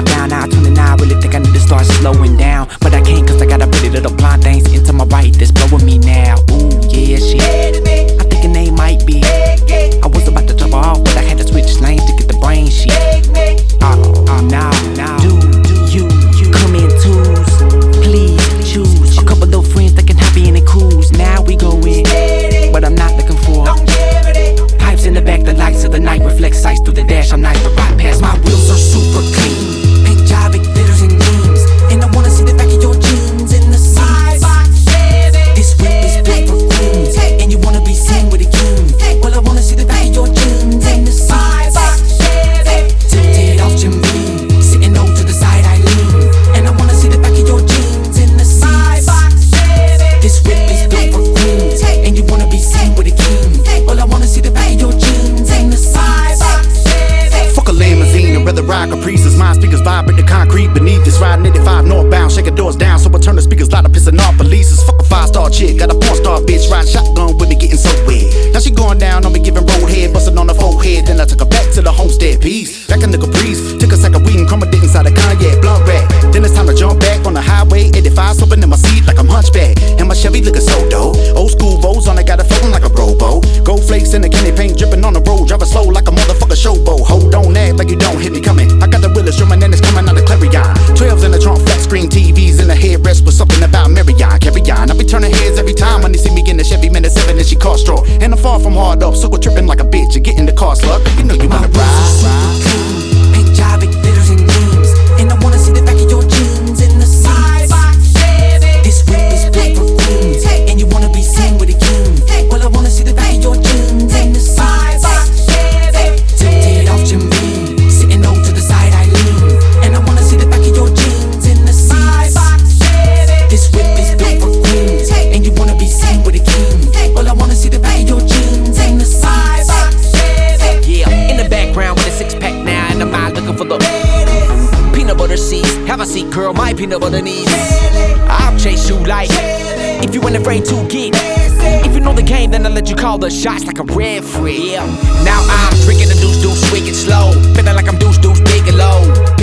down. Now 29, really think I need to start slowing down, but I can't cause I got a pretty little blonde things into my right that's blowing me now. Ooh, yeah, she I think her name might be. I was about to drop her off, but I had to switch lanes to get the brain shit. Now, do you come in twos? Please choose a couple little friends that can hop in and cruise. Now we go in, but I'm not looking for pipes in the back, the lights of the night reflect sights through the dash. I'm nice, but right past my wheels are super clean. Pink job, big glitters and jeans, and I wanna see the back of your jeans in the seats. This whip is built for queens, and you wanna be seen with a king. Well, I wanna see the back of your jeans in the seats. Tilted off Jim Beam, sitting over to the side I lean, and I wanna see the back of your jeans in the seats. This whip is built for queens, and you wanna be seen with a king. Well, I wanna see the back of your jeans in the seats. Fuck a limousine, I'd rather ride Caprices. My speakers vibrate the concrete beneath this. Riding 85 northbound, shaking doors down, so I turn the speakers loud, pissing off polices. Fuck a 5-star chick, got a porn-star bitch, riding shotgun with me, getting so wet. Now she going down on me, giving roadhead, busting on the forehead. Then I took her back to the homestead piece. Back in the Caprice, took a sack of weed and crumbled it inside a cognac blunt rack. Then it's time to jump back on the highway 85, slipping in my seat like I'm hunchback. And my Chevy looking so dope. Old school Vos on it, got it floating like a robo. Gold flakes in the candy paint dripping on the road, driving slow like a motherfucker showboat. Hold on, act like you don't hit me coming. I got the Willis drumming and it's coming out of Clarion. 12s in the trunk, flat screen TVs in the headrest with something about Marion. Carry on, I be turning heads every time when they see me in the Chevy Minute 7 and she cost straw. And I'm far from hard up, so go tripping like a bitch and get in the car slug. You know you wanna ride. Pink job, big glitters and jeans, and I wanna see the back of your jeans in the seats. This whip is built for queens, and you wanna be seen with a king. Well, I wanna see the back of your jeans in the seats. Tilted off Jim Beam, sitting over to the side I lean, and I wanna see the back of your jeans in the seats. This whip is built for queens, and you wanna be seen with a king. Well, I wanna see the back of your jeans in the seats. Yeah, in the background with a six-pack now, and I'm out looking for the peanut butter seeds. Have a seat, girl, my peanut butter needs. I'll chase you like if you ain't afraid to get. If you know the game, then I'll let you call the shots like a referee. Yeah. Now I'm drinking the deuce, wicked slow, feeling like I'm deuce, big and low.